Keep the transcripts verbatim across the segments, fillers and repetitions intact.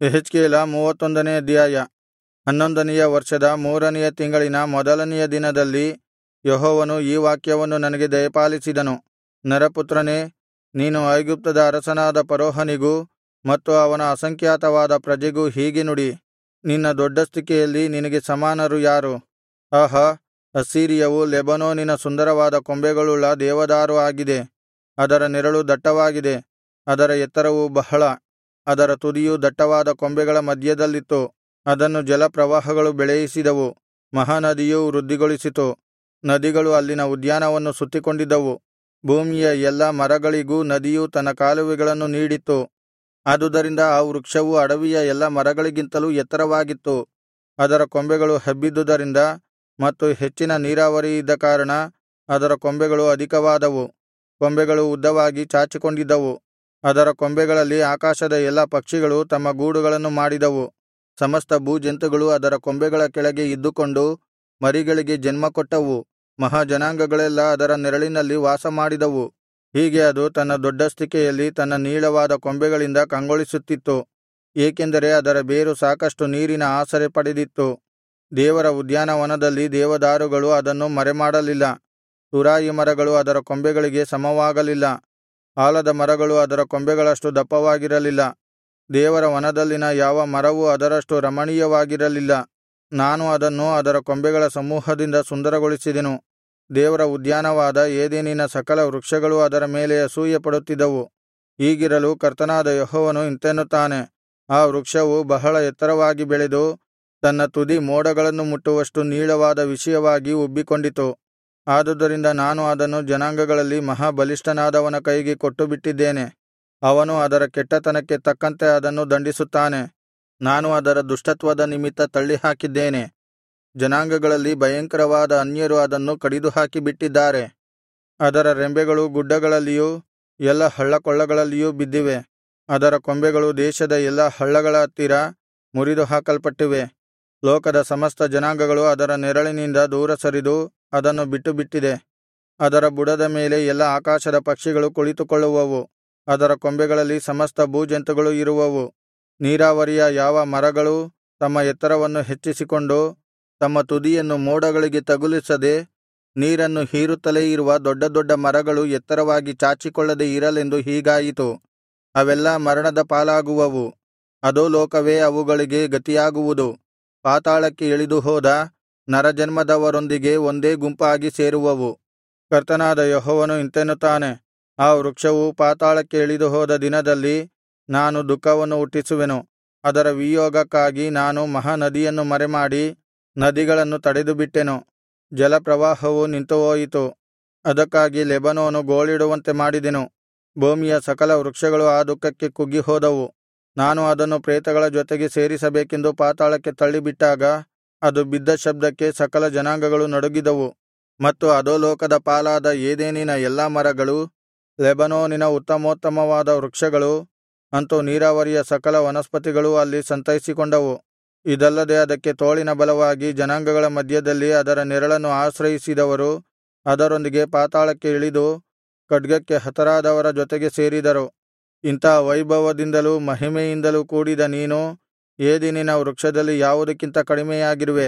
ಯೆಹೆಜ್ಕೇಲ ಮೂವತ್ತೊಂದನೇ ಅಧ್ಯಾಯ. ಹನ್ನೊಂದನೆಯ ವರ್ಷದ ಮೂರನೆಯ ತಿಂಗಳಿನ ಮೊದಲನೆಯ ದಿನದಲ್ಲಿ ಯೆಹೋವನು ಈ ವಾಕ್ಯವನ್ನು ನನಗೆ ದಯಪಾಲಿಸಿದನು. ನರಪುತ್ರನೇ, ನೀನು ಐಗುಪ್ತದ ಅರಸನಾದ ಫರೋಹನಿಗೂ ಮತ್ತು ಅವನ ಅಸಂಖ್ಯಾತವಾದ ಪ್ರಜೆಗೂ ಹೀಗೆ ನುಡಿ. ನಿನ್ನ ದೊಡ್ಡಸ್ತಿಕೆಯಲ್ಲಿ ನಿನಗೆ ಸಮಾನರು ಯಾರು? ಆಹಾ, ಅಸ್ಸೀರಿಯವು ಲೆಬನೋನಿನ ಸುಂದರವಾದ ಕೊಂಬೆಗಳುಳ್ಳ ದೇವದಾರು ಆಗಿದೆ. ಅದರ ನೆರಳು ದಟ್ಟವಾಗಿದೆ, ಅದರ ಎತ್ತರವು ಬಹಳ. ಅದರ ತುದಿಯು ದಟ್ಟವಾದ ಕೊಂಬೆಗಳ ಮಧ್ಯದಲ್ಲಿತ್ತು. ಅದನ್ನು ಜಲಪ್ರವಾಹಗಳು ಬೆಳೆಯಿಸಿದವು, ಮಹಾನದಿಯು ವೃದ್ಧಿಗೊಳಿಸಿತು. ನದಿಗಳು ಅಲ್ಲಿನ ಉದ್ಯಾನವನ್ನು ಸುತ್ತಿಕೊಂಡಿದ್ದವು. ಭೂಮಿಯ ಎಲ್ಲಾ ಮರಗಳಿಗೂ ನದಿಯು ತನ್ನ ಕಾಲುವೆಗಳನ್ನು ನೀಡಿತ್ತು. ಆದುದರಿಂದ ಆ ವೃಕ್ಷವು ಅಡವಿಯ ಎಲ್ಲಾ ಮರಗಳಿಗಿಂತಲೂ ಎತ್ತರವಾಗಿತ್ತು. ಅದರ ಕೊಂಬೆಗಳು ಹಬ್ಬಿದ್ದುದರಿಂದ ಮತ್ತು ಹೆಚ್ಚಿನ ನೀರಾವರಿಯಿದ್ದ ಕಾರಣ ಅದರ ಕೊಂಬೆಗಳು ಅಧಿಕವಾದವು. ಕೊಂಬೆಗಳು ಉದ್ದವಾಗಿ ಚಾಚಿಕೊಂಡಿದ್ದವು. ಅದರ ಕೊಂಬೆಗಳಲ್ಲಿ ಆಕಾಶದ ಎಲ್ಲಾ ಪಕ್ಷಿಗಳು ತಮ್ಮ ಗೂಡುಗಳನ್ನು ಮಾಡಿದವು. ಸಮಸ್ತ ಭೂಜಂತುಗಳು ಅದರ ಕೊಂಬೆಗಳ ಕೆಳಗೆ ಇದ್ದುಕೊಂಡು ಮರಿಗಳಿಗೆ ಜನ್ಮಕೊಟ್ಟವು. ಮಹಾಜನಾಂಗಗಳೆಲ್ಲಾ ಅದರ ನೆರಳಿನಲ್ಲಿ ವಾಸಮಾಡಿದವು. ಹೀಗೆ ಅದು ತನ್ನ ದೊಡ್ಡಸ್ತಿಕೆಯಲ್ಲಿ ತನ್ನ ನೀಳವಾದ ಕೊಂಬೆಗಳಿಂದ ಕಂಗೊಳಿಸುತ್ತಿತ್ತು, ಏಕೆಂದರೆ ಅದರ ಬೇರು ಸಾಕಷ್ಟು ನೀರಿನ ಆಸರೆ ಪಡೆದಿತ್ತು. ದೇವರ ಉದ್ಯಾನವನದಲ್ಲಿ ದೇವದಾರುಗಳು ಅದನ್ನು ಮರೆಮಾಡಲಿಲ್ಲ. ತುರಾಯಿ ಮರಗಳು ಅದರ ಕೊಂಬೆಗಳಿಗೆ ಸಮವಾಗಲಿಲ್ಲ. ಆಲದ ಮರಗಳು ಅದರ ಕೊಂಬೆಗಳಷ್ಟು ದಪ್ಪವಾಗಿರಲಿಲ್ಲ. ದೇವರ ವನದಲ್ಲಿನ ಯಾವ ಮರವೂ ಅದರಷ್ಟು ರಮಣೀಯವಾಗಿರಲಿಲ್ಲ. ನಾನು ಅದನ್ನು ಅದರ ಕೊಂಬೆಗಳ ಸಮೂಹದಿಂದ ಸುಂದರಗೊಳಿಸಿದೆನು. ದೇವರ ಉದ್ಯಾನವಾದ ಏದೆನಿನ ಸಕಲ ವೃಕ್ಷಗಳು ಅದರ ಮೇಲೆ ಅಸೂಯೆಪಡುತ್ತಿದ್ದವು. ಹೀಗಿರಲು ಕರ್ತನಾದ ಯೆಹೋವನು ಇಂತೆನ್ನುತ್ತಾನೆ, ಆ ವೃಕ್ಷವು ಬಹಳ ಎತ್ತರವಾಗಿ ಬೆಳೆದು ತನ್ನ ತುದಿ ಮೋಡಗಳನ್ನು ಮುಟ್ಟುವಷ್ಟು ನೀಳವಾದ ವಿಷಯವಾಗಿ ಉಬ್ಬಿಕೊಂಡಿತು. ಆದುದರಿಂದ ನಾನು ಅದನ್ನು ಜನಾಂಗಗಳಲ್ಲಿ ಮಹಾಬಲಿಷ್ಠನಾದವನ ಕೈಗೆ ಕೊಟ್ಟುಬಿಟ್ಟಿದ್ದೇನೆ. ಅವನು ಅದರ ಕೆಟ್ಟತನಕ್ಕೆ ತಕ್ಕಂತೆ ಅದನ್ನು ದಂಡಿಸುತ್ತಾನೆ. ನಾನು ಅದರ ದುಷ್ಟತ್ವದ ನಿಮಿತ್ತ ತಳ್ಳಿಹಾಕಿದ್ದೇನೆ. ಜನಾಂಗಗಳಲ್ಲಿ ಭಯಂಕರವಾದ ಅನ್ಯರು ಅದನ್ನು ಕಡಿದುಹಾಕಿ ಬಿಟ್ಟಿದ್ದಾರೆ. ಅದರ ರೆಂಬೆಗಳು ಗುಡ್ಡಗಳಲ್ಲಿಯೂ ಎಲ್ಲಾ ಹಳ್ಳಕೊಳ್ಳಗಳಲ್ಲಿಯೂ ಬಿದ್ದಿವೆ. ಅದರ ಕೊಂಬೆಗಳು ದೇಶದ ಎಲ್ಲಾ ಹಳ್ಳಗಳ ಹತ್ತಿರ ಮುರಿದು ಹಾಕಲ್ಪಟ್ಟಿವೆ. ಲೋಕದ ಸಮಸ್ತ ಜನಾಂಗಗಳು ಅದರ ನೆರಳಿನಿಂದ ದೂರ ಸರಿದು ಅದನ್ನು ಬಿಟ್ಟುಬಿಟ್ಟಿದೆ. ಅದರ ಬುಡದ ಮೇಲೆ ಎಲ್ಲಾ ಆಕಾಶದ ಪಕ್ಷಿಗಳು ಕುಳಿತುಕೊಳ್ಳುವವು. ಅದರ ಕೊಂಬೆಗಳಲ್ಲಿ ಸಮಸ್ತ ಭೂಜಂತುಗಳು ಇರುವವು. ನೀರಾವರಿಯ ಯಾವ ಮರಗಳೂ ತಮ್ಮ ಎತ್ತರವನ್ನು ಹೆಚ್ಚಿಸಿಕೊಂಡು ತಮ್ಮ ತುದಿಯನ್ನು ಮೋಡಗಳಿಗೆ ತಗುಲಿಸದೆ ನೀರನ್ನು ಹೀರುತ್ತಲೇ ಇರುವ ದೊಡ್ಡ ದೊಡ್ಡ ಮರಗಳು ಎತ್ತರವಾಗಿ ಚಾಚಿಕೊಳ್ಳದೆ ಇರಲೆಂದು ಹೀಗಾಯಿತು. ಅವೆಲ್ಲಾ ಮರಣದ ಪಾಲಾಗುವವು. ಅಧೋಲೋಕವೇ ಅವುಗಳಿಗೆ ಗತಿಯಾಗುವುದು. ಪಾತಾಳಕ್ಕೆ ಇಳಿದು ಹೋದ ನರಜನ್ಮದವರೊಂದಿಗೆ ಒಂದೇ ಗುಂಪಾಗಿ ಸೇರುವವು. ಕರ್ತನಾದ ಯೆಹೋವನು ಇಂತೆನ್ನುತ್ತಾನೆ, ಆ ವೃಕ್ಷವು ಪಾತಾಳಕ್ಕೆ ಇಳಿದು ಹೋದ ದಿನದಲ್ಲಿ ನಾನು ದುಃಖವನ್ನು ಹುಟ್ಟಿಸುವೆನು. ಅದರ ವಿಯೋಗಕ್ಕಾಗಿ ನಾನು ಮಹಾನದಿಯನ್ನು ಮರೆಮಾಡಿ ನದಿಗಳನ್ನು ತಡೆದುಬಿಟ್ಟೆನು. ಜಲಪ್ರವಾಹವು ನಿಂತುಹೋಯಿತು. ಅದಕ್ಕಾಗಿ ಲೆಬನೋನು ಗೋಳಿಡುವಂತೆ ಮಾಡಿದೆನು. ಭೂಮಿಯ ಸಕಲ ವೃಕ್ಷಗಳು ಆ ದುಃಖಕ್ಕೆ ಕುಗ್ಗಿಹೋದವು. ನಾನು ಅದನ್ನು ಪ್ರೇತಗಳ ಜೊತೆಗೆ ಸೇರಿಸಬೇಕೆಂದು ಪಾತಾಳಕ್ಕೆ ತಳ್ಳಿಬಿಟ್ಟಾಗ ಅದು ಬಿದ್ದ ಶಬ್ದಕ್ಕೆ ಸಕಲ ಜನಾಂಗಗಳು ನಡುಗಿದವು. ಮತ್ತು ಅಧೋಲೋಕದ ಪಾಲಾದ ಏದೆನಿನ ಎಲ್ಲಾ ಮರಗಳು, ಲೆಬನೋನಿನ ಉತ್ತಮೋತ್ತಮವಾದ ವೃಕ್ಷಗಳು, ಅಂತು ನೀರಾವರಿಯ ಸಕಲ ವನಸ್ಪತಿಗಳೂ ಅಲ್ಲಿ ಸಂತೈಸಿಕೊಂಡವು. ಇದಲ್ಲದೆ ಅದಕ್ಕೆ ತೋಳಿನ ಬಲವಾಗಿ ಜನಾಂಗಗಳ ಮಧ್ಯದಲ್ಲಿ ಅದರ ನೆರಳನ್ನು ಆಶ್ರಯಿಸಿದವರು ಅದರೊಂದಿಗೆ ಪಾತಾಳಕ್ಕೆ ಇಳಿದು ಖಡ್ಗಕ್ಕೆ ಹತರಾದವರ ಜೊತೆಗೆ ಸೇರಿದರು. ಇಂಥಾ ವೈಭವದಿಂದಲೂ ಮಹಿಮೆಯಿಂದಲೂ ಕೂಡಿದ ನೀನು ಏದೆನಿನ ವೃಕ್ಷದಲ್ಲಿ ಯಾವುದಕ್ಕಿಂತ ಕಡಿಮೆಯಾಗಿರುವೆ.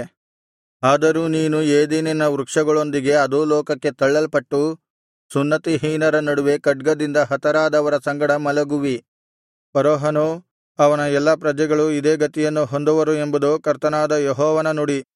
ಆದರೂ ನೀನು ಏದೆನಿನ ವೃಕ್ಷಗಳೊಂದಿಗೆ ಅಧೋಲೋಕಕ್ಕೆ ತಳ್ಳಲ್ಪಟ್ಟು ಸುನ್ನತಿಹೀನರ ನಡುವೆ ಖಡ್ಗದಿಂದ ಹತರಾದವರ ಸಂಗಡ ಮಲಗುವಿ. ಫರೋಹನೂ ಅವನ ಎಲ್ಲಾ ಪ್ರಜೆಗಳು ಇದೇ ಗತಿಯನ್ನು ಹೊಂದುವರು ಎಂಬುದು ಕರ್ತನಾದ ಯೆಹೋವನ ನುಡಿ.